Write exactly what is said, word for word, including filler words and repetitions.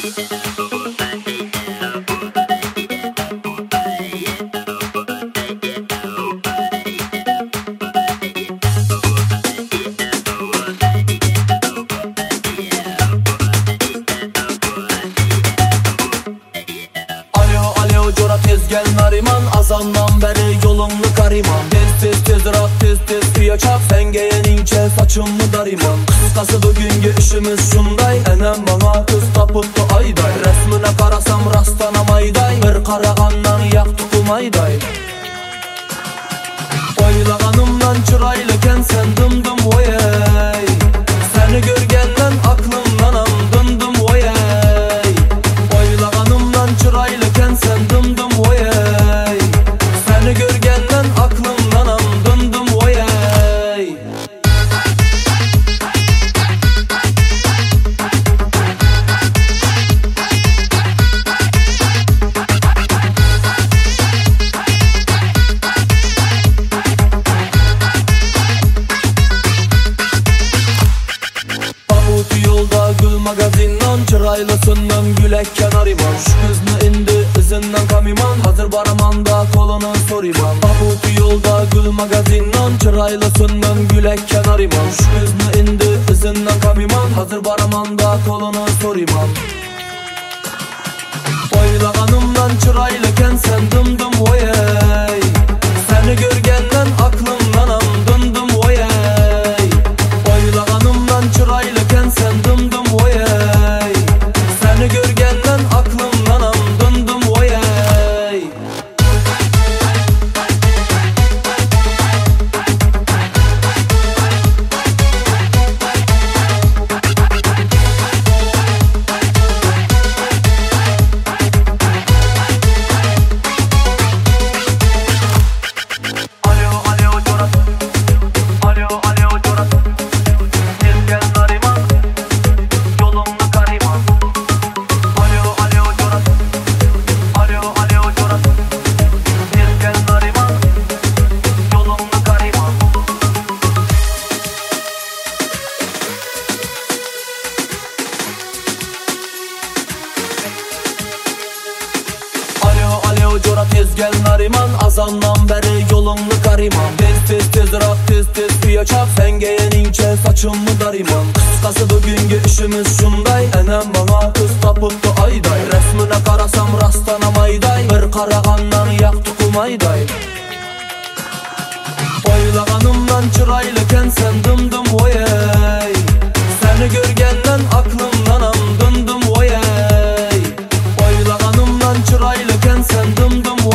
Tez gel Nariman, azandan beri yolumlu kariman. Tez tez tez rat tez tez suya çap, sen geyenince saçımı dariman. Kıskası bugünkü işimiz şunday, enem bana kız tapıttı ayday. Resmine karasam rastanamayday, bir karagandan yak tukumayday. Oylağanımdan çıraylıken sen dımdım oyey. Seni görgenden aklımdan am dımdım oyey. Oylağanımdan çıraylıken sen dımdım oyey. Seni görgenden aklımdan am dımdım oyey. Yolda gül magazinden, çıraylısından gülek kenariman. Şu kızını indi izinden kamiman, hazır baramanda kolunu soriman. Babutu yolda gül magazinden, çıraylısından gülek kenariman. Şu kızını indi izinden kamiman, hazır baramanda kolunu soriman. Oylağanımdan çıraylıken sen dımdım oyey. Seni görgenden aklımdan am dımdım oyey. Oylağanımdan çıraylıken sen dımdım oyey. Seni görgenden aklımdan am dımdım oyey. Cora tez gel Nariman, azandan beri yolumlu kariman. Tez tez tez rat tez tez suya çap, sen geyenince saçımı dariman. Kıskası bugünkü işimiz şunday, enem bana kız tapıttı ayday. Resmine karasam rastanamayday, bir karagandan yak tukumayday. Oylağanımdan çıraylıken sen dımdım oyey. Seni görgenden aklımdan am dımdım oyey. Oylağanımdan çıraylıken sen dımdım oyey.